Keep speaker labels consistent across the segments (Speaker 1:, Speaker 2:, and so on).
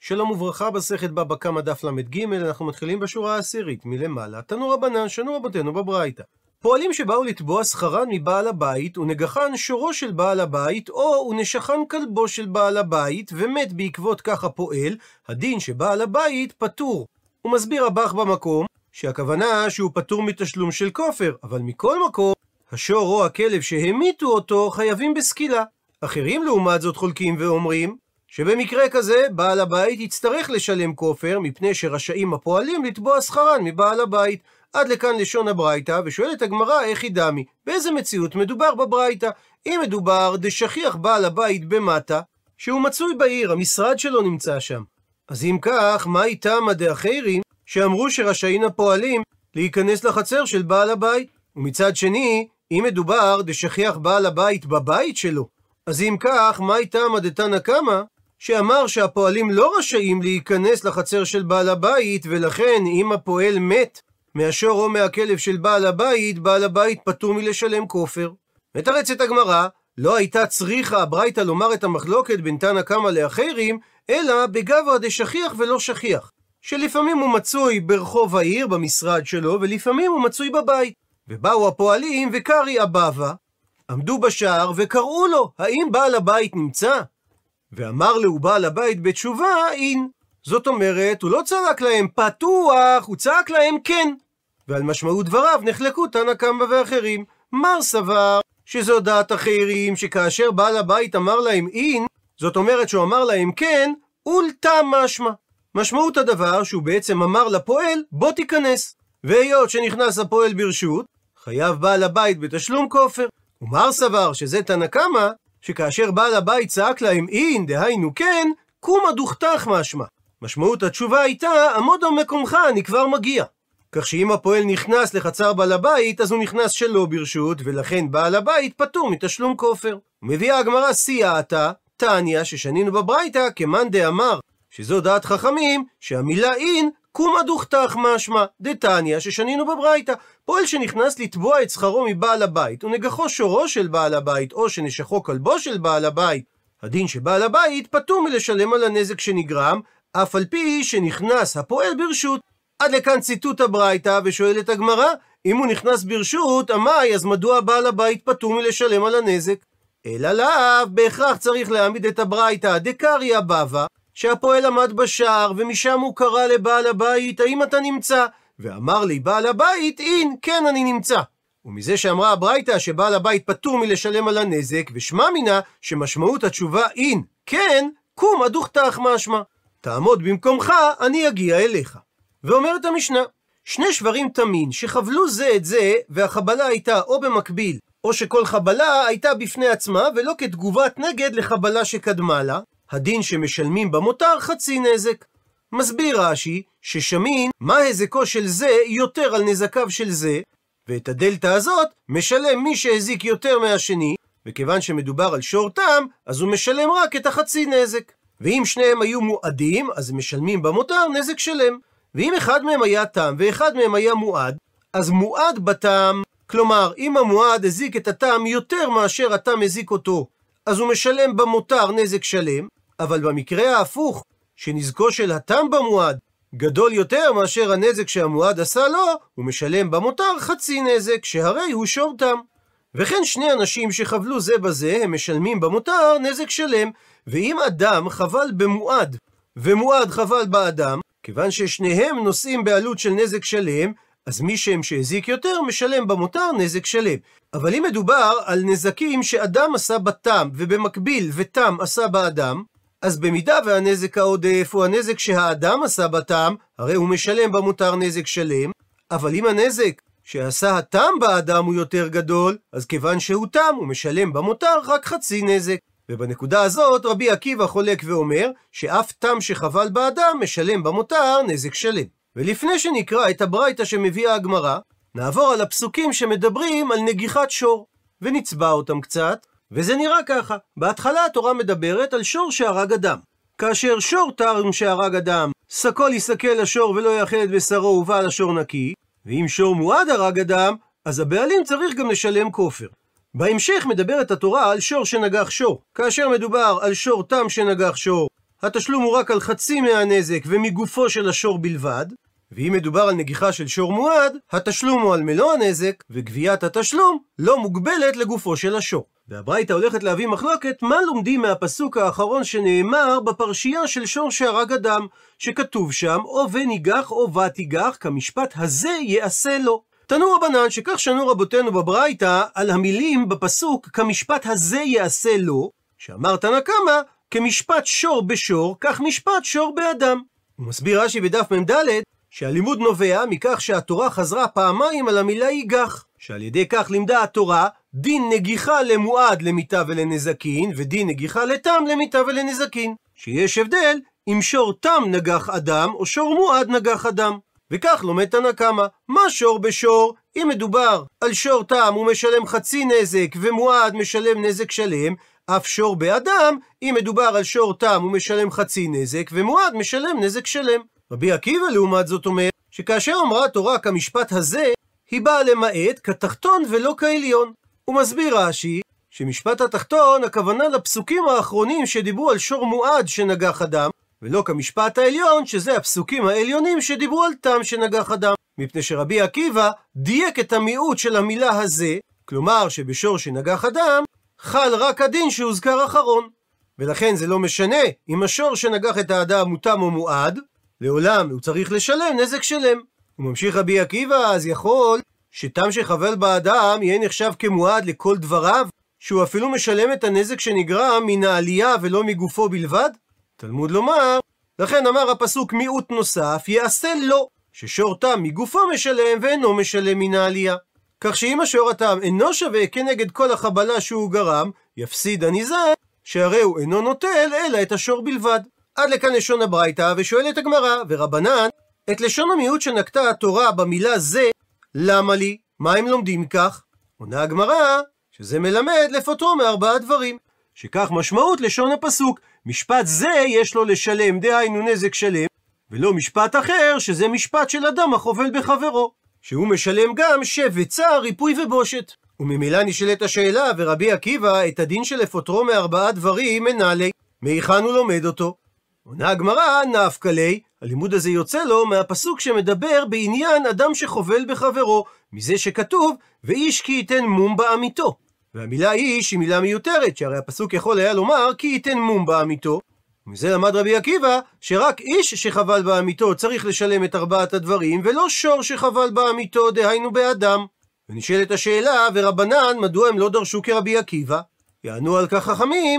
Speaker 1: שלום וברכה, מסכת בבא קמא דף ל"ג, אנחנו מתחילים בשורה העשירית מלמעלה. תנו רבנן, שנו רבותינו בברייתא. פועלים שבאו לתבוע שכרן מבעל הבית, ונגחן שורו של בעל הבית, או ונשכן כלבו של בעל הבית, ומת בעקבות כך הפועל, הדין שבעל הבית פטור. הוא מסביר הבח במקום, שהכוונה שהוא פטור מתשלום של כופר, אבל מכל מקום, השור או הכלב שהמיתו אותו חייבים בסקילה. אחרים לעומת זאת חולקים ואומרים, שבמקרה כזה בעל הבית יצטרך לשלם כופר, מפני שרשאים הפועלים לתבוע שכרן מבעל הבית. עד לכאן לשון הברייתא, ושואלת הגמרא איך היא דמי, באיזה מציאות מדובר בברייתא? אם מדובר דשכיח בעל הבית במטה, שהוא מצוי בעיר, המשרד שלו נמצא שם, אז אם כך, מה איתם דאחרים שאמרו שרשאים הפועלים להיכנס לחצר של בעל הבית? ומצד שני, אם מדובר דשכיח בעל הבית בבית שלו, אז אם כך, מה איתם דתנא קמא שאמר שהפועלים לא רשאים להיכנס לחצר של בעל הבית, ולכן אם הפועל מת מהשור או מהכלב של בעל הבית פטור מלשלם כופר. מתרצת הגמרא, לא הייתה צריכה הברייתא לומר את המחלוקת בין תנא קמא לאחרים, אלא בגברא דשכיח ולא שכיח, שלפעמים הוא מצוי ברחוב העיר במשרד שלו, ולפעמים הוא מצוי בבית. ובאו הפועלים וקרי אבבה, עמדו בשער וקראו לו, האם בעל הבית נמצא? ואמר לו בעל הבית בתשובה, אין. זאת אומרת, הוא לא צעק להם פתוח, הוא צעק להם כן. ועל משמעות דבריו נחלקו תנא קמא ואחרים. מר סבר שזו דעת אחרים, שכאשר בעל הבית אמר להם אין, זאת אומרת שהוא אמר להם כן, אולתא משמע. משמעות הדבר שהוא בעצם אמר לפועל, בוא תיכנס. והיות שנכנס הפועל ברשות, חייב בעל הבית בתשלום כופר. ומר סבר שזה תנא קמא, שכאשר בעל הבית צעק להם אין, דהיינו כן, קומא דוכתך משמע. משמעות התשובה הייתה, עמוד במקומך, אני כבר מגיע. כך שאם הפועל נכנס לחצר בעל הבית, אז הוא נכנס שלא ברשות, ולכן בעל הבית פטור מתשלום כופר. ומביאה הגמרא סייעתא, תניא, ששנינו בברייתא, כמאן דאמר, שזו דעת חכמים, שהמילה אין, קומא דוכתך משמע, דתניא, ששנינו בברייתא. פועל שנכנס לתבוע את שכרו מבעל הבית, ונגחו שורו של בעל הבית, או שנשכו כלבו של בעל הבית, הדין שבעל הבית פטור מלשלם על הנזק שנגרם, אף על פי שנכנס הפועל ברשות. עד לכאן ציטוט הברייתא, ושואלת הגמרא, אם הוא נכנס ברשות, אמי, אז מדוע בעל הבית פטור מלשלם על הנזק? אלא לאו, בהכרח צריך להעמיד את הברייתא דקרי אבבה, שהפועל עמד בשער, ומשם הוא קרא לבעל הבית, האם אתה נמצא? ואמר לי בעל הבית, אין, כן אני נמצא. ומזה שאמרה הברייתא שבעל הבית פטור מלשלם על הנזק, ושמע מינה שמשמעות התשובה אין, כן, קומא דוכתך משמע. תעמוד במקומך, אני אגיע אליך. ואומרת המשנה, שני שברים תמין שחבלו זה את זה, והחבלה הייתה או במקביל, או שכל חבלה הייתה בפני עצמה, ולא כתגובת נגד לחבלה שקדמה לה, הדין שמשלמים במותר חצי נזק. מסביר רש"י ששמין מה הזקו של זה יותר על נזקיו של זה, ואת הדלתא הזאת משלם מי שהזיק יותר מהשני, וכיוון שמדובר על שור תם, אז הוא משלם רק את החצי נזק. ואם שניהם היו מועדים, אז משלמים במותר נזק שלם. ואם אחד מהם היה תם ואחד מהם היה מועד, אז מועד בתם, כלומר אם המועד הזיק את התם יותר מאשר התם הזיק אותו, אז הוא משלם במותר נזק שלם. אבל במקרה ההפוך, שנזקו של התם במועד גדול יותר מאשר הנזק שהמועד עשה לו, הוא משלם במותר חצי נזק, שהרי הוא שור תם. וכן שני אנשים שחבלו זה בזה, הם משלמים במותר נזק שלם. ואם אדם חבל במועד, ומועד חבל באדם, כיוון ששניהם נושאים בעלות של נזק שלם, אז מי שהם שהזיק יותר משלם במותר נזק שלם. אבל אם מדובר על נזקים שאדם עשה בתם, ובמקביל ותם עשה באדם, אז במידה והנזק העודף הוא הנזק שהאדם עשה בתם, הרי הוא משלם במותר נזק שלם. אבל אם הנזק שעשה התם באדם הוא יותר גדול, אז כיוון שהוא תם הוא משלם במותר רק חצי נזק. ובנקודה הזאת רבי עקיבא חולק ואומר שאף תם שחבל באדם משלם במותר נזק שלם. ולפני שנקרא את הברייתא שמביאה הגמרא, נעבור על הפסוקים שמדברים על נגיחת שור, ונצבע אותם קצת. וזה נראה ככה, בהתחלה התורה מדברת על שור שהרג אדם. כאשר שור טרם שהרג אדם, סקול יסקל לשור ולא יאכל את בשרו ובעל השור נקי, ואם שור מועד הרג אדם, אז הבעלים צריך גם לשלם כופר. בהמשך מדברת התורה על שור שנגח שור. כאשר מדובר על שור תם שנגח שור, התשלום הוא רק על חצי מהנזק ומגופו של השור בלבד, ואם מדובר על נגיחה של שור מועד, התשלום הוא על מלוא הנזק, וגביית התשלום לא מוגבלת לגופו של השור. והברייתא הולכת להביא מחלוקת מה לומדים מהפסוק האחרון שנאמר בפרשייה של שור שהרג אדם, שכתוב שם או וניגח או ותיגח, כמשפט הזה יעשה לו. תנו רבנן שכך שנו רבותינו בברייתא על המילים בפסוק כמשפט הזה יעשה לו, שאמר תנא קמא כמשפט שור בשור כך משפט שור באדם. הוא מסביר רש"י בדף מ"ד שהלימוד נובע מכך שהתורה חזרה פעמיים על המילה ייגח, שעל ידי כך לימדה התורה דין נגיחה למועד למיתה ולנזקין, ודין נגיחה לתם למיתה ולנזקין, שיש הבדל אם שור תם נגח אדם או שור מועד נגח אדם. וכך לומד תנא קמא, מה שור בשור? אם מדובר על שור תם הוא משלם חצי נזק ומועד משלם נזק שלם, אף שור באדם אם מדובר על שור תם הוא משלם חצי נזק ומועד משלם נזק שלם. רבי עקיבא לעומת זאת אומר שכאשר אמרה התורה כמשפט הזה, היא באה למעט כתחתון ולא כעליון. הוא מסביר רש"י שמשפט התחתון הכוונה לפסוקים האחרונים שדיברו על שור מועד שנגח אדם, ולא כמשפט העליון שזה הפסוקים העליונים שדיברו על תם שנגח אדם, מפני שרבי עקיבא דייק את המיעוט של המילה הזה, כלומר שבשור שנגח אדם חל רק הדין שהוזכר אחרון, ולכן זה לא משנה אם השור שנגח את האדם הוא תם או מועד, לעולם הוא צריך לשלם נזק שלם. הוא ממשיך רבי עקיבא, אז יכול שתם שחבל באדם יהיה נחשב כמועד לכל דבריו, שהוא אפילו משלם את הנזק שנגרם מן העלייה ולא מגופו בלבד? תלמוד לומר, לכן אמר הפסוק מיעוט נוסף יעשה לו, ששור תם מגופו משלם ואינו משלם מן העלייה. כך שאם השור התם אינו שווה כנגד כל החבלה שהוא גרם, יפסיד הניזק, שהרי הוא אינו נוטל אלא את השור בלבד. עד לכאן לשון הברייתא, ושואלת הגמרא, ורבנן, את לשון המיעוט שנקטה התורה במילה זה, למה לי? מה הם לומדים כך? עונה הגמרא, שזה מלמד לפוטרו מארבעה דברים. שכך משמעות לשון הפסוק, משפט זה יש לו לשלם, דהיינו נזק שלם, ולא משפט אחר, שזה משפט של אדם החובל בחברו, שהוא משלם גם שבת, צער, ריפוי ובושת. וממילא נשאלת השאלה, ורבי עקיבא, את הדין של לפוטרו מארבעה דברים מנהלי, מהיכן הוא לומד אותו? עונה הגמרא, נפקא ליה, הלימוד הזה יוצא לו מהפסוק שמדבר בעניין אדם שחובל בחברו, מזה שכתוב, ואיש כי ייתן מום בעמיתו. והמילה איש היא מילה מיותרת, שהרי הפסוק יכול היה לומר כי ייתן מום בעמיתו. ומזה למד רבי עקיבא, שרק איש שחבל בעמיתו צריך לשלם את ארבעת הדברים, ולא שור שחבל בעמיתו, דהיינו באדם. ונשאלת השאלה, ורבנן, מדוע הם לא דרשו כרבי עקיבא? יענו על כך חכמים,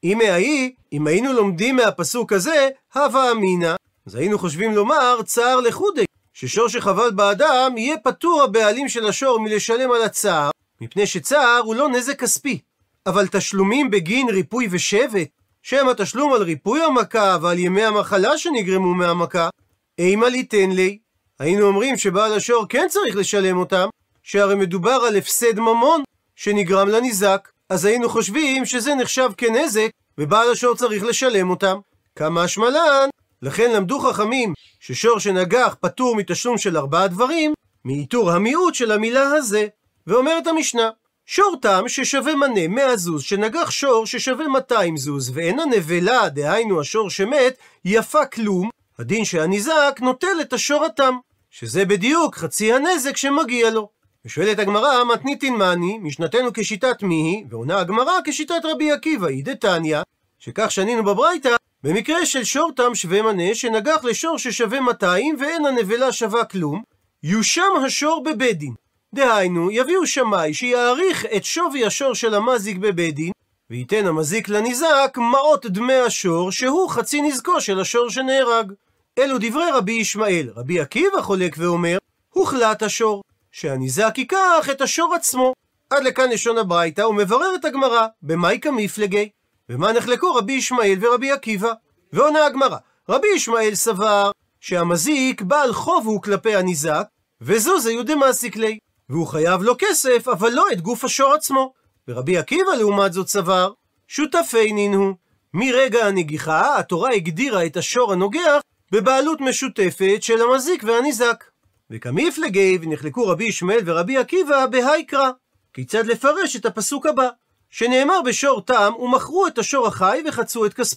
Speaker 1: אם היינו לומדים מהפסוק הזה, הווה אמינא, אז היינו חושבים לומר צער לחודי, ששור שחבל באדם יהיה פטור הבעלים של השור מלשלם על הצער, מפני שצער הוא לא נזק כספי. אבל תשלומים בגין ריפוי ושבת, שהם התשלום על ריפוי המכה ועל ימי המחלה שנגרמו מהמכה, אימה ליתן לי, היינו אומרים שבעל השור כן צריך לשלם אותם, שהרי מדובר על הפסד ממון שנגרם לניזק, אז היינו חושבים שזה נחשב כנזק ובעל השור צריך לשלם אותם. כמה שמלן, לכן למדו חכמים ששור שנגח פטור מתשלום של ארבעה דברים, מאיתור המיעוט של המילה הזה. ואומרת המשנה, שור תם ששווה מנה 100 זוז, שנגח שור ששווה 200 זוז, ואין הנבלה, דהיינו השור שמת, יפה כלום, הדין שהניזק נוטל את השור התם, שזה בדיוק חצי הנזק שמגיע לו. ושואלת הגמרא, מתניתין מני, משנתנו כשיטת מיהי, ועונה הגמרא כשיטת רבי עקיבא, היא דתניא, שכך שנינו בברייתא, במקרה של שור תם שווה מנה, שנגח לשור ששווה 200, ואין הנבלה שווה כלום, יושם השור בבית דין. דהיינו, יביאו שמאי שיעריך את שווי השור של המזיק בבית דין, וייתן המזיק לניזק מעות דמי השור, שהוא חצי נזקו של השור שנהרג. אלו דברי רבי ישמעאל. רבי עקיבא חולק ואומר, הוחלט השור, שהניזק ייקח את השור עצמו. עד לכאן לשון הברייתא, ומברר את הגמרא, במאי כמפלגי, ומה נחלקו רבי ישמעאל ורבי עקיבא. ועונה הגמרא, רבי ישמעאל סבר שהמזיק בעל חוב הוא כלפי הניזק, וזו זה יודמסיק לי, והוא חייב לו כסף, אבל לא את גוף השור עצמו. ורבי עקיבא לעומת זאת סבר, שותפי נינו, מרגע הנגיחה התורה הגדירה את השור הנוגח בבעלות משותפת של המזיק והניזק. וכמפלגי, ונחלקו רבי ישמעאל ורבי עקיבא בהיקרא, כיצד לפרש את הפסוק הבא, שנאמר בשור תם ומכרו את השור החי וחצו את כספו.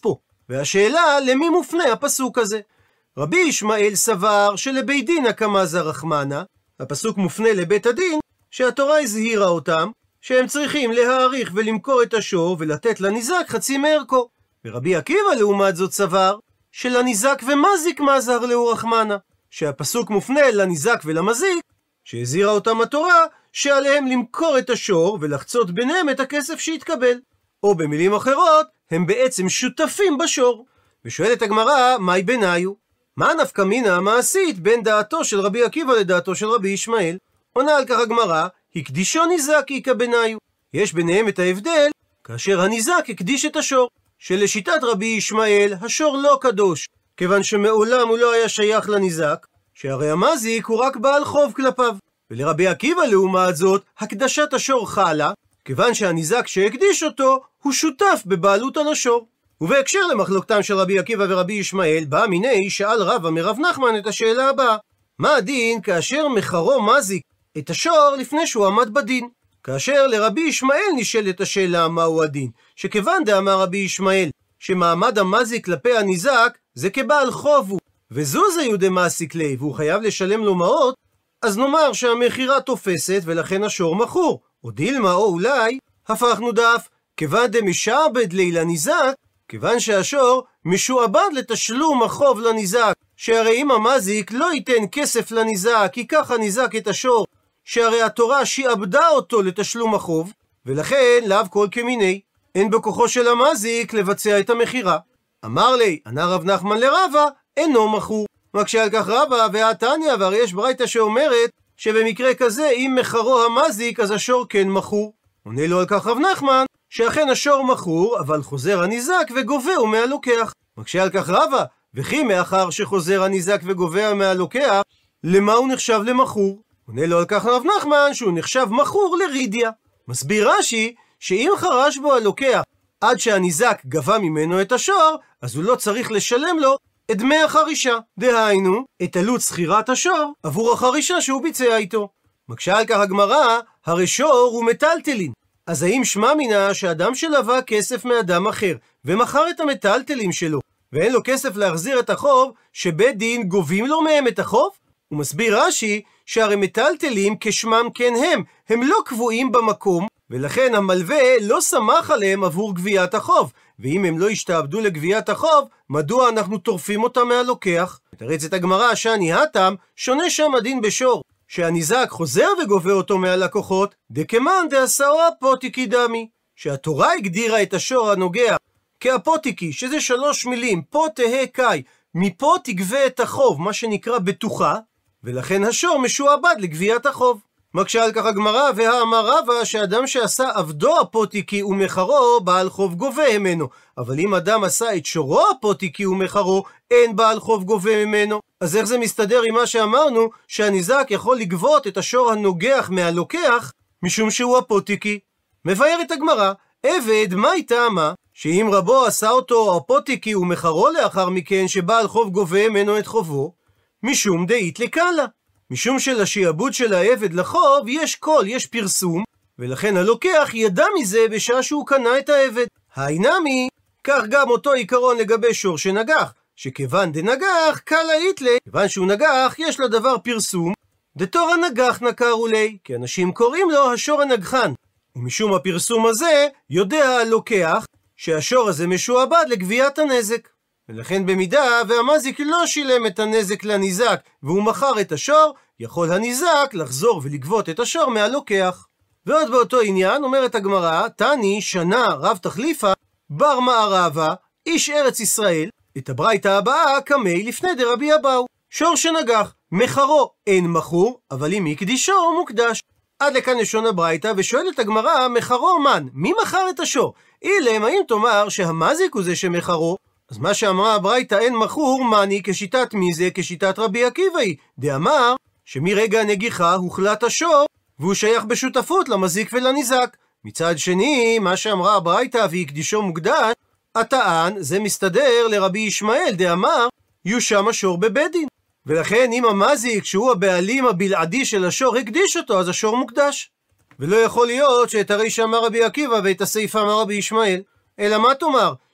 Speaker 1: והשאלה, למי מופנה הפסוק הזה? רבי ישמעאל סבר שלבית דין הקמזה רחמנה, הפסוק מופנה לבית הדין, שהתורה הזהירה אותם, שהם צריכים להעריך ולמכור את השור ולתת לניזק חצי מערכו. ורבי עקיבא לעומת זאת סבר, שלניזק ומזיק מזהר לאו רחמנה, שהפסוק מופנה לניזק ולמזיק, שהזהירה אותם התורה, שעליהם למכור את השור ולחצות ביניהם את הכסף שהתקבל. או במילים אחרות, הם בעצם שותפים בשור. ושואלת הגמרא, מהי ביניו? מה נפקא מינה המעשית בין דעתו של רבי עקיבא לדעתו של רבי ישמעאל? עונה על כך הגמרא, הקדישו ניזק איכא ביניו. יש ביניהם את ההבדל, כאשר הניזק הקדיש את השור, שלשיטת רבי ישמעאל השור לא קדוש, כיוון שמעולם הוא לא היה שייך לניזק, שהרי המזיק הוא רק בעל חוב כלפיו. ולרבי עקיבא לעומת זאת, הקדשת השור חלה, כיוון שהניזק שהקדיש אותו, הוא שותף בבעלות על השור. ובהקשר למחלוקתם של רבי עקיבא ורבי ישמעאל, בא מיני שאל רבא מרב נחמן את השאלה הבאה, מה הדין כאשר מחרו מזיק את השור לפני שהוא עמד בדין? כאשר לרבי ישמעאל נשאלת השאלה מהו הדין, שכיוון דאמר רבי ישמעאל שמעמד המזיק כלפי הניזק זה כבעל חוב הוא, וזוז היו דמעסיק ליה, והוא חייב לשלם לו מעות, אז נאמר שהמחירה תופסת ולכן השור מכור. או דילמה, או אולי הפכנו דף, כיוון דמשעבד ליה לניזק, כיוון שהשור משועבד לתשלום החוב לניזק, שהרי אם המזיק לא ייתן כסף לניזק, ייקח הניזק את השור, שהרי התורה שעבדה אותו לתשלום החוב, ולכן לאו כל כמיני, אין בכוחו של המזיק לבצע את המחירה. אמר לי, ענה רב נחמן לרבא, אינו מכור. מקשה על כך רבא, והתניא, והרי יש ברייתא שאומרת שבמקרה כזה אם מחרו המזיק אז השור כן מכור. עונה לו על כך רב נחמן שאכן השור מכור, אבל חוזר הניזק וגובהו מהלוקח. מקשה על כך רבא, וכי מאחר שחוזר הניזק וגובהו מהלוקח, למה הוא נחשב למכור? עונה לו על כך רב נחמן שהוא נחשב מכור לרידיה. מסביר רש"י שאם חרש בו הלוקח עד שהניזק גבה ממנו את השור, אז הוא לא צריך לשלם לו את דמי החרישה, דהיינו את עלות שכירת השור עבור החרישה שהוא ביצע איתו. מקשה על כך הגמרא, הרי שור הוא מטלטלין, אז האם שמע מינה שאדם שלווה כסף מאדם אחר ומכר את המטלטלים שלו ואין לו כסף להחזיר את החוב, שבית דין גובים לו מהם את החוב? הוא מסביר רש"י שהרי מטלטלים כשמם כן הם לא קבועים במקום, ולכן המלווה לא סמך עליהם עבור גביית החוב, ואם הם לא השתעבדו לגביית החוב, מדוע אנחנו טורפים אותם מהלוקח? מתרצת הגמרא שאני התם, שונה שם הדין בשור, שהניזק חוזר וגובה אותו מהלקוחות, דקמן דעשאו אפוטיקי דמי, שהתורה הגדירה את השור הנוגע כאפוטיקי, שזה 3 מילים, פה תהא קאי, מפה תגבה את החוב, מה שנקרא בטוחה, ולכן השור משועבד לגביית החוב. מקשה על כך הגמרא, והאמר רבא שאדם שעשה עבדו אפוטיקי ומחרו, בעל חוב גובה ממנו, אבל אם אדם עשה את שורו אפוטיקי ומחרו, אין בעל חוב גובה ממנו. אז איך זה מסתדר עם מה שאמרנו, שהניזק יכול לגבות את השור הנוגח מהלוקח, משום שהוא אפוטיקי? מבארת הגמרא, עבד מה טעמה, שאם רבו עשה אותו אפוטיקי ומחרו לאחר מכן, שבעל חוב גובה ממנו את חובו, משום דאית לקלה, משום שלשעבוד של העבד לחוב יש קול, יש פרסום, ולכן הלוקח ידע מזה בשעה שהוא קנה את העבד. היינמי, כך גם אותו עיקרון לגבי שור שנגח, שכיוון דנגח קלה איתלי, כיוון שהוא נגח יש לדבר פרסום, דתור הנגח נקראו לי, כי אנשים קוראים לו השור הנגחן, ומשום הפרסום הזה יודע הלוקח שהשור הזה משועבד לגביית הנזק. ולכן במידה והמזיק לא שילם את הנזק לניזק והוא מכר את השור, יכול הניזק לחזור ולגבות את השור מהלוקח. ועוד באותו עניין אומרת הגמרא, תני שנה רב תחליפה בר מערבה איש ארץ ישראל, את הברייתא הבאה קמי לפני דרבי אבאו, שור שנגח מחרו אין מכור, אבל אם הקדישו הוא מוקדש. עד לכאן לשון הברייתא, ושואלת הגמרא, מחרו מן, מי מכר את השור? אילם, האם תאמר שהמזיק הוא זה שמחרו? אז מה שאמרה הברייתא אין מכור מני כשיטת מי זה? כשיטת רבי עקיבא היא, דאמר שמרגע הנגיחה הוחלט השור והוא שייך בשותפות למזיק ולניזק. מצד שני, מה שאמרה הברייתא והקדישו מוקדש, הטען זה מסתדר לרבי ישמעאל דאמר יושם השור בבית דין, ולכן אם המזיק שהוא הבעלים הבלעדי של השור הקדיש אותו, אז השור מוקדש. ולא יכול להיות שאת הרי שאמר רבי עקיבא ואת הסעיף אמר רבי ישמעאל, אלא מה תאמר?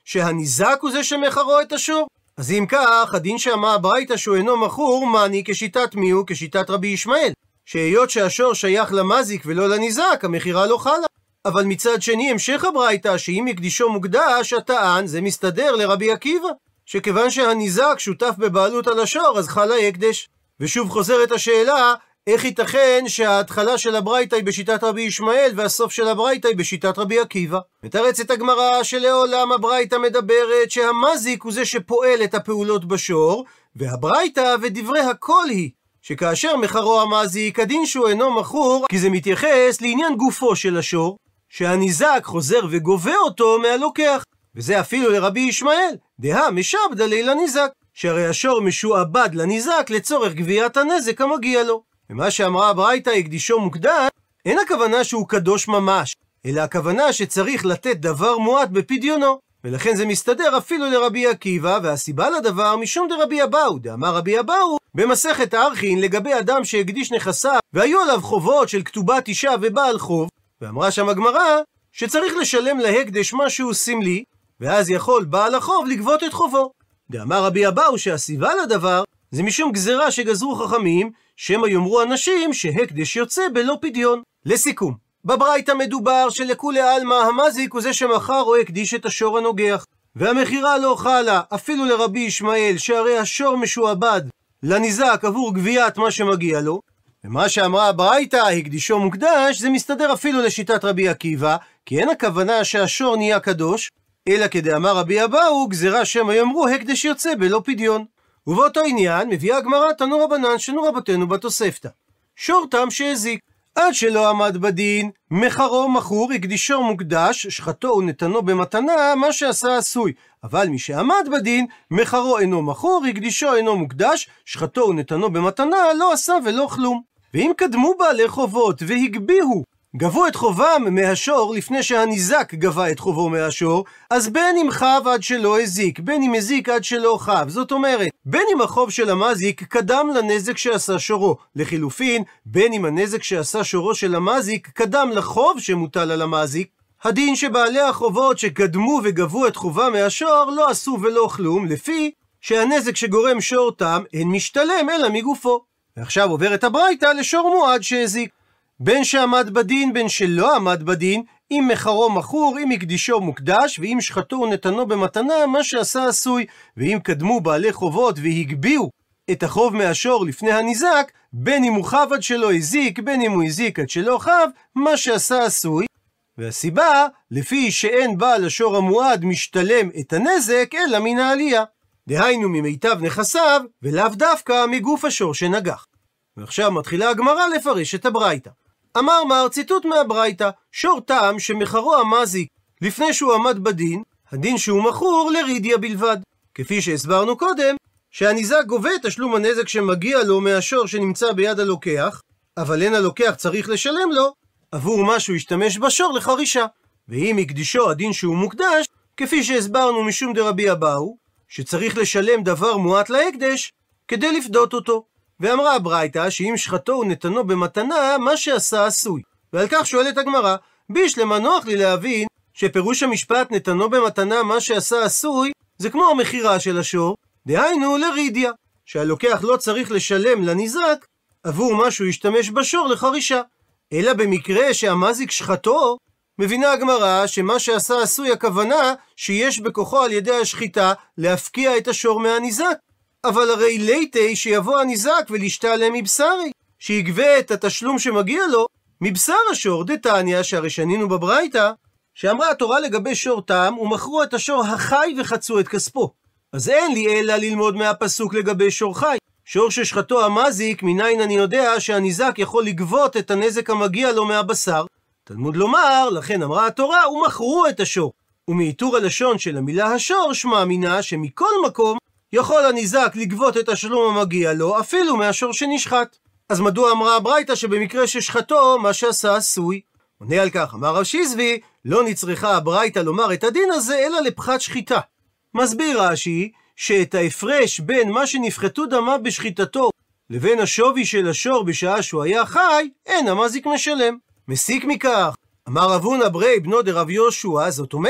Speaker 1: שהניזק הוא זה שמחרו את השור? אז אם כך, הדין שאמרה הברייתא שהוא אינו מכור, מני כשיטת מי הוא? כשיטת רבי ישמעאל, שהיות שהשור שייך למזיק ולא לניזק, המכירה לא חלה. אבל מצד שני, המשך הברייתא, שאם יקדישו מוקדש, הטען, זה מסתדר לרבי עקיבא, שכיוון שהניזק שותף בבעלות על השור, אז חלה הקדש. ושוב חוזרת השאלה, איך ייתכן שההתחלה של הברייתא היא בשיטת רבי ישמעאל, והסוף של הברייתא היא בשיטת רבי עקיבא? מתרצת הגמרא שלעולם הברייתא מדברת שהמזיק הוא זה שפועל את הפעולות בשור, והברייתא ודברי הכל היא, שכאשר מחרו המזיק, הדין שהוא אינו מכור, כי זה מתייחס לעניין גופו של השור, שהניזק חוזר וגובה אותו מהלוקח. וזה אפילו לרבי ישמעאל, דהה משעבדא ליה לניזק, שהרי השור משועבד לניזק לצורך גביית הנזק המגיע לו. ומה שאמרה הברייתא הקדישו מוקדש, אין הכוונה שהוא קדוש ממש, אלא הכוונה שצריך לתת דבר מועט בפדיונו, ולכן זה מסתדר אפילו לרבי עקיבא, והסיבה לדבר משום דרבי אבאו, דאמר רבי אבאו במסכת הארכין לגבי אדם שהקדיש נכסיו והיו עליו חובות של כתובת אישה ובעל חוב, ואמרה שם הגמרא שצריך לשלם להקדש משהו סמלי, ואז יכול בעל החוב לגבות את חובו. דאמר רבי אבאו שהסיבה לדבר זה משום גזרה שגזרו חכמים, שמא יאמרו אנשים שהקדש יוצא בלא פדיון. לסיכום, בברייתא מדובר שלכולי עלמא המזיק הוא זה שמכר או הקדיש את השור הנוגח, והמכירה לא חלה אפילו לרבי ישמעאל, שהרי השור משועבד לניזק עבור גביית מה שמגיע לו. ומה שאמרה הברייתא הקדישו מוקדש, זה מסתדר אפילו לשיטת רבי עקיבא, כי אין הכוונה שהשור נהיה קדוש, אלא כדאמר רבי אבאו גזרה שמא יאמרו הקדש יוצא בלא פדיון. ובאותו עניין מביאה הגמרא תנו רבנן שנו רבותינו בתוספתא, שור תם שהזיק עד שלא עמד בדין, מחרו מכור, הקדישו מוקדש, שחטו ונתנו במתנה, מה שעשה עשוי. אבל מי שעמד בדין, מחרו אינו מכור, הקדישו אינו מוקדש, שחטו ונתנו במתנה, לא עשה ולא כלום. ואם קדמו בעלי חובות והגביהו, גבו את חובם מהשור לפני שהניזק גבה את חובו מהשור, אז בין אם חב עד שלא הזיק, בין אם הזיק עד שלא חב. זאת אומרת, בין אם החוב של המזיק קדם לנזק שעשה שורו, לחילופין, בין אם הנזק שעשה שורו של המזיק קדם לחוב שמוטל על המזיק, הדין שבעלי החובות שקדמו וגבו את חובם מהשור לא עשו ולא כלום, לפי שהנזק שגורם שור תם אין משתלם אלא מגופו. ועכשיו עוברת הברייתא לשור מועד שהזיק. בין שעמד בדין בין שלא עמד בדין, אם מחרו מכור, אם הקדישו מוקדש, ואם שחטו ונתנו במתנה, מה שעשה עשוי. ואם קדמו בעלי חובות והגביהו את החוב מהשור לפני הניזק, בין אם הוא חב עד שלא הזיק, בין אם הוא הזיק עד שלא חב, מה שעשה עשוי. והסיבה, לפי שאין בעל השור המועד משתלם את הנזק, אלא מן העלייה. דהיינו ממיטב נכסיו, ולאו דווקא מגוף השור שנגח. ועכשיו מתחילה הגמרא לפרש את הברייתא. אמר מר, ציטוט מהברייתא, שור תם שמחרו המזיק לפני שהוא עמד בדין, הדין שהוא מכור לרידיה בלבד. כפי שהסברנו קודם, שהניזק גובה את תשלום הנזק שמגיע לו מהשור שנמצא ביד הלוקח, אבל אין הלוקח צריך לשלם לו עבור מה שהוא השתמש בשור לחרישה. ואם הקדישו הדין שהוא מוקדש, כפי שהסברנו משום דרבי אבאו, שצריך לשלם דבר מועט להקדש כדי לפדות אותו. ואמרה הברייתא שאם שחטו ונתנו במתנה, מה שעשה עשוי. ועל כך שואלת הגמרא, בישלמה נוח לי להבין שפירוש המשפט נתנו במתנה מה שעשה עשוי, זה כמו המכירה של השור, דהיינו לרידיה, שהלוקח לא צריך לשלם לניזק עבור מה שהוא ישתמש בשור לחרישה. אלא במקרה שהמזיק שחטו, מבינה הגמרא שמה שעשה עשוי הכוונה שיש בכוחו על ידי השחיטה להפקיע את השור מהניזק. אבל הרי ליטי שיבוא הניזק ולהשתעלם מבשרי, שיגבה את התשלום שמגיע לו מבשר השור. דתניא, שהרי שנינו בברייתא שאמרה התורה לגבי שור תם, ומכרו את השור החי וחצו את כספו. אז אין לי אלא ללמוד מהפסוק לגבי שור חי. שור ששחטו המזיק, מניין אני יודע שהניזק יכול לגבות את הנזק המגיע לו מהבשר? תלמוד לומר, לכן אמרה התורה, ומכרו את השור. ומאיתור הלשון של המילה השור, שמע מינה שמכל מקום יכול הניזק לגבות את השלום המגיע לו, אפילו מהשור שנשחט. אז מדוע אמרה הברייתא שבמקרה ששחטו, מה שעשה עשוי? עונה על כך, אמר רב שיזבי, לא נצריכה הברייתא לומר את הדין הזה, אלא לפחת שחיטה. מסביר רש"י, שאת ההפרש בין מה שנפחתו דמה בשחיטתו, לבין השווי של השור בשעה שהוא היה חי, אין המזיק משלם. מסיק מכך, אמר רב הונא ברי בנו דרב יהושע, זאת אומרת,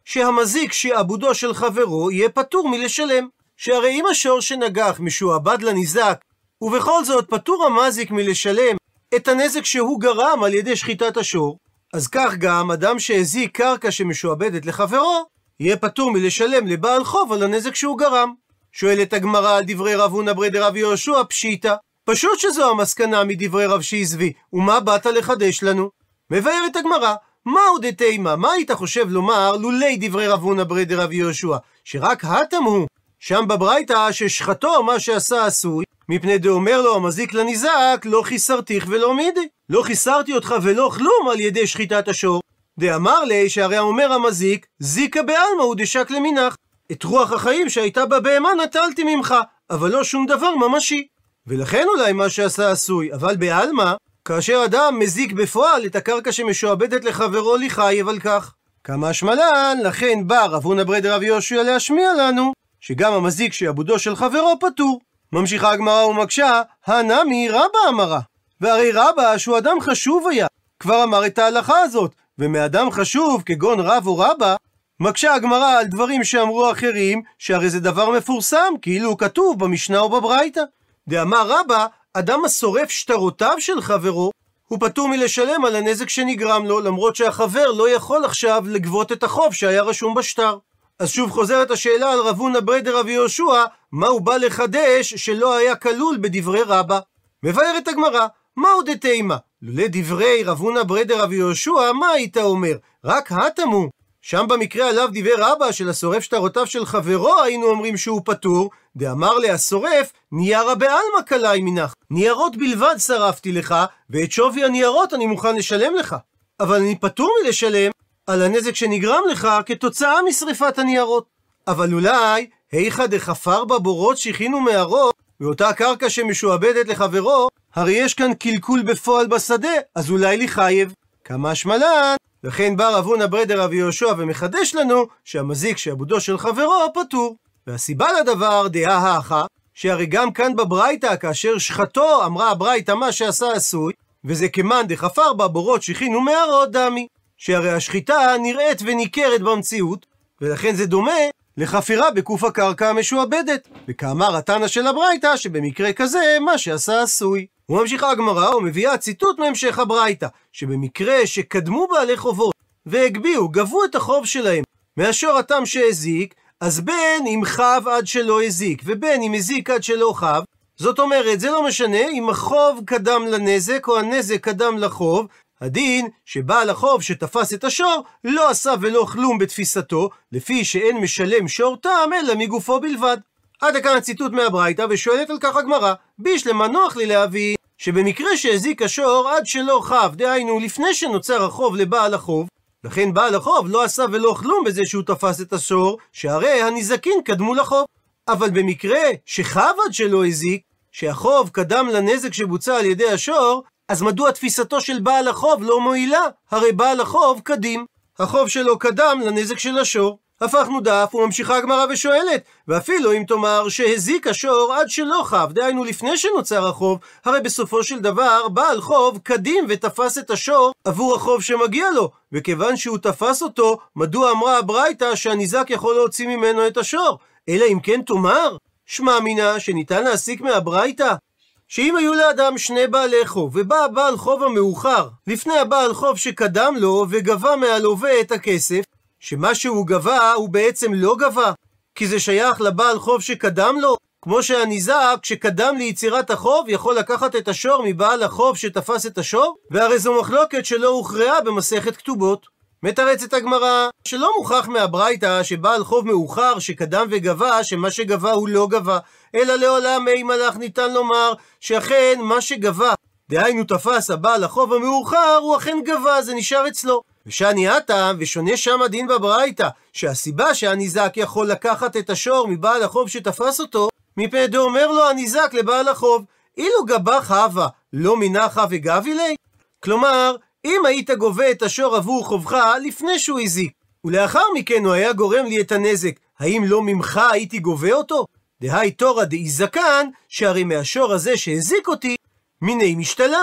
Speaker 1: שהמזיק שעבודו של חברו יהיה פטור מלשלם. שהרי אם השור שנגח משועבד לניזק, ובכל זאת פטור המזיק מלשלם את הנזק שהוא גרם על ידי שחיטת השור, אז כך גם אדם שהזיק קרקע שמשועבדת לחברו, יהיה פטור מלשלם לבעל חוב על הנזק שהוא גרם. שואלת הגמרא על דברי רב הונא ברי דרב יהושע פשיטא, פשוט שזו המסקנה מדברי רב שיזבי, ומה באת לחדש לנו? מבארת הגמרא, מהו דתימה, מה היית חושב לומר לולי דברי רב הונא ברי דרב יהושע, שרק התם הוא שם בברייתא ששחטו מה שעשה עשוי, מפני דאומר לו המזיק לניזק, לא חיסרתיך ולא מידי, לא חיסרתי אותך ולא כלום על ידי שחיטת השור. דאמר לי שהרי אומר המזיק, זיקה בעלמא ודשק למינך, את רוח החיים שהייתה בבהמה נטלתי ממך, אבל לא שום דבר ממשי. ולכן אולי מה שעשה עשוי, אבל בעלמא, כאשר אדם מזיק בפועל את הקרקע שמשועבדת לחברו לחייב על כך. כמה שמלן, לכן בא רב הונא ברי דרב יהושע להשמיע לנו, שגם המזיק שעבודו של חברו פטור. ממשיכה הגמרא ומקשה, הנמי רבא אמרה. והרי רבא שהוא אדם חשוב היה, כבר אמר את ההלכה הזאת, ומאדם חשוב כגון רב או רבא, מקשה הגמרא על דברים שאמרו אחרים, שהרי זה דבר מפורסם, כאילו הוא כתוב במשנה או בברייתא. דאמר רבא, אדם השורף שטרותיו של חברו, הוא פטור מלשלם על הנזק שנגרם לו, למרות שהחבר לא יכול עכשיו לגבות את החוב שהיה רשום בשטר. אז שוב חוזרת השאלה על רב הונא ברי דרב יהושע, מה הוא בא לחדש שלא היה כלול בדברי רבא. מבארת הגמרא, מהו דתימה? לולא דברי רב הונא ברי דרב יהושע, מה היית אומר? רק התם הוא. שם במקרה עליו דיבר רבא של השורף שטרותיו של חברו, היינו אומרים שהוא פטור, דאמר לה השורף, ניירה בעלמא קלעי מינך, ניירות בלבד שרפתי לך, ואת שווי הניירות אני מוכן לשלם לך, אבל אני פטור מלשלם על הנזק שנגרם לך כתוצאה משריפת הניירות. אבל אולי, היכא דחפר בבורות שהכינו מערות, ואותה קרקע שמשועבדת לחברו, הרי יש כאן קלקול בפועל בשדה, אז אולי לחייב. כמה שמלן, לכן בא רב הונא ברי דרב יהושע ומחדש לנו שהמזיק שעבודו של חברו פטור. והסיבה לדבר דעה האחא, שהרי גם כאן בברייתא, כאשר שחטו אמרה הברייתא מה שעשה עשוי, וזה כמאן דחפר בבורות שהכינו מערות דמי, שהרי השחיטה נראית וניכרת במציאות, ולכן זה דומה לחפירה בקוף הקרקע המשועבדת, וכאמר התנא של הברייתא שבמקרה כזה מה שעשה עשוי. וממשיכה הגמרא ומביאה ציטוט מהמשך הברייתא, שבמקרה שקדמו בעלי חובות והגביאו, גבו את החוב שלהם מהשור התם שהזיק, אז בין אם חב עד שלא הזיק ובין אם הזיק עד שלא חב, זאת אומרת זה לא משנה אם החוב קדם לנזק או הנזק קדם לחוב, הדין שבעל החוב שתפס את השור לא עשה ולא כלום בתפיסתו, לפי שאין משלם שור תם אלא מגופו בלבד. עד כאן הציטוט מהברייתא, ושואלת על כך הגמרא, בישלמה נוח לי להבין שבמקרה שהזיק השור עד שלא חב, דהיינו לפני שנוצר החוב לבעל החוב, לכן בעל החוב לא עשה ולא כלום בזה שהוא תפס את השור, שהרי הנזקין קדמו לחוב. אבל במקרה שחב עד שלא הזיק, שהחוב קדם לנזק שבוצע על ידי השור, אז מדוע תפיסתו של בעל החוב לא מועילה? הרי בעל החוב קדים, החוב שלו קדם לנזק של השור. הפכנו דף וממשיכה הגמרא ושואלת, ואפילו אם תאמר שהזיק השור עד שלא חב, דהיינו לפני שנוצר החוב, הרי בסופו של דבר בעל חוב קדים ותפס את השור עבור החוב שמגיע לו, וכיוון שהוא תפס אותו, מדוע אמרה הברייתא שהניזק יכול להוציא ממנו את השור? אלא אם כן תאמר, שמע מינה שניתן להסיק מהברייתא שאם היו לאדם שני בעלי חוב, ובא הבעל חוב המאוחר לפני הבעל חוב שקדם לו וגבה מהלווה את הכסף, שמה שהוא גבה הוא בעצם לא גבה, כי זה שייך לבעל חוב שקדם לו, כמו שהניזק שקדם ליצירת החוב יכול לקחת את השור מבעל החוב שתפס את השור, והרי זו מחלוקת שלא הוכרעה במסכת כתובות. מתרצת הגמרא שלא מוכח מהברייתא שבעל חוב מאוחר שקדם וגבה, שמה שגבה הוא לא גבה, אלא לעולם מי מלאך ניתן לומר שאכן מה שגבה, דהיינו תפס הבעל החוב המאוחר, הוא אכן גבה, זה נשאר אצלו. ושאני הטעם ושונה שם הדין בברייתא, שהסיבה שהניזק יכול לקחת את השור מבעל החוב שתפס אותו, מפני דאומר לו הניזק לבעל החוב, אילו גבה חווה, לא מנחה וגבי לי? כלומר, אם היית גובה את השור עבור חובך לפני שהוא הזיק, ולאחר מכן הוא היה גורם לי את הנזק, האם לא ממך הייתי גובה אותו? דהי תורא דאי זקן, שהרי מהשור הזה שהזיק אותי, מיני משתלמנה.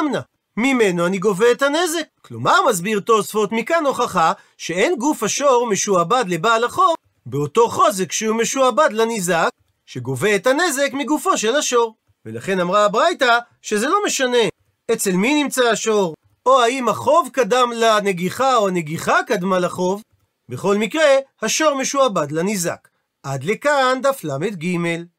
Speaker 1: ממנו אני גובה את הנזק. כלומר, מסביר תוספות, מכאן הוכחה שאין גוף השור משועבד לבעל החוב באותו חוזק שהוא משועבד לניזק, שגובה את הנזק מגופו של השור. ולכן אמרה הברייתא שזה לא משנה אצל מי נמצא השור, או האם החוב קדם לנגיחה או הנגיחה קדמה לחוב, בכל מקרה השור משועבד לניזק. עד לכאן דף למד ג'.